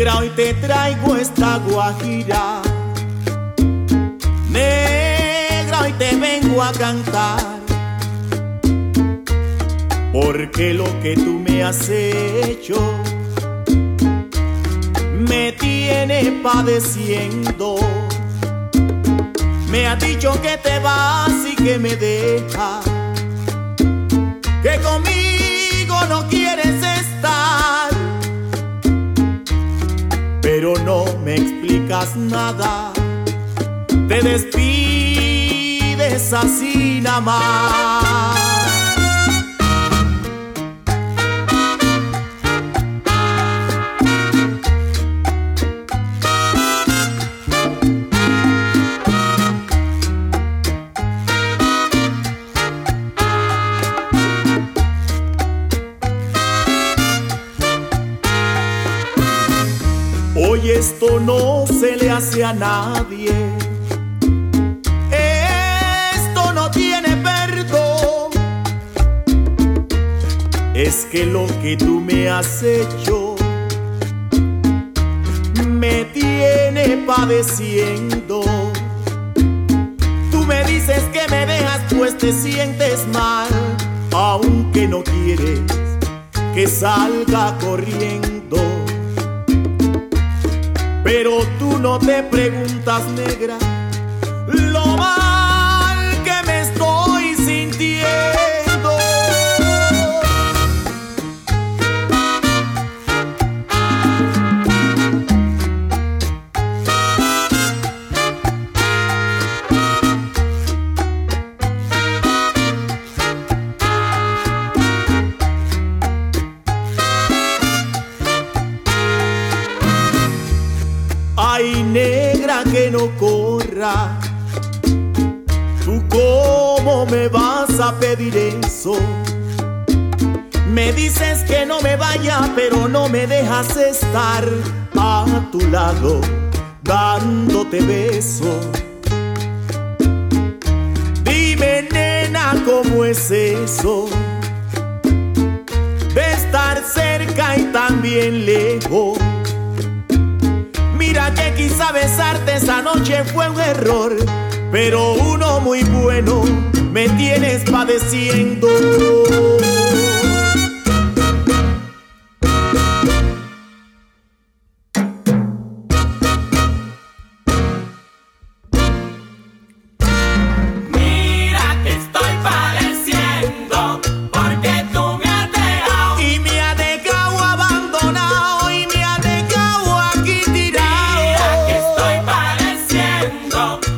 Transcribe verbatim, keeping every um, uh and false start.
Negra, hoy te traigo esta guajira. Negra, hoy te vengo a cantar, porque lo que tú me has hecho me tiene padeciendo. Me has dicho que te vas y que me dejas, que conmigo no quieres estar, pero no me explicas nada. Te despides así nada más. Hoy esto no se le hace a nadie, esto no tiene perdón. Es que lo que tú me has hecho me tiene padeciendo. Tú me dices que me dejas pues te sientes mal, aunque no quieres que salga corriendo. Pero tú no te preguntas, negra, lo mal que me estoy sintiendo. Ay, negra, que no corra, ¿tú cómo me vas a pedir eso? Me dices que no me vaya, pero no me dejas estar a tu lado dándote besos. Dime, nena, ¿cómo es eso de estar cerca y también lejos? Mira que quizá besarte esa noche fue un error, pero uno muy bueno me tienes padeciendo. Estoy padeciendo